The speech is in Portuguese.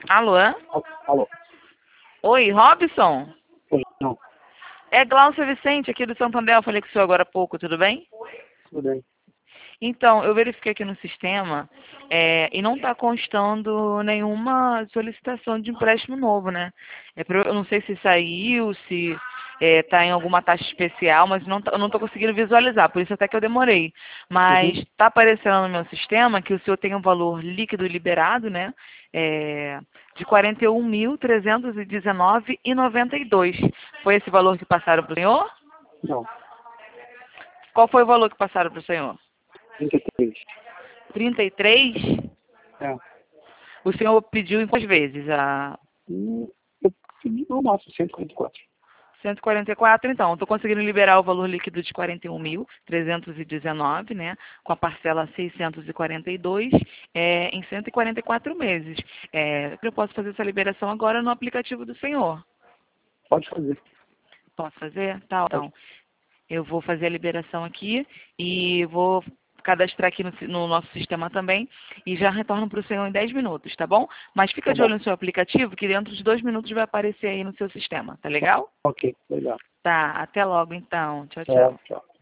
Alô? Alô? Oi, Robson? Oi, não. É Glaucia Vicente, aqui do Santander. Eu falei com o senhor agora há pouco, tudo bem? Tudo bem. Então, eu verifiquei aqui no sistema e não está constando nenhuma solicitação de empréstimo novo, né? Eu não sei se saiu, se está em alguma taxa especial, mas eu não estou conseguindo visualizar, por isso até que eu demorei. Mas Uhum. está aparecendo no meu sistema que o senhor tem um valor líquido liberado, né? De R$ 41.319,92. Foi esse valor que passaram para o senhor? Não. Qual foi o valor que passaram para o senhor? 33. 33? É. O senhor pediu em quantas vezes? Eu pedi no máximo 144. 144, então. Estou conseguindo liberar o valor líquido de 41.319, né? Com a parcela 642, em 144 meses. Eu posso fazer essa liberação agora no aplicativo do senhor. Pode fazer. Posso fazer? Tá, Pode. então. Eu vou fazer a liberação aqui e vou cadastrar aqui no nosso sistema também e já retorno para o senhor em 10 minutos, tá bom? Mas fica Tá de olho bom. no seu aplicativo que dentro de 2 minutos vai aparecer aí no seu sistema, tá legal? Ok, legal. Tá, até logo então. Tchau, É, tchau. tchau.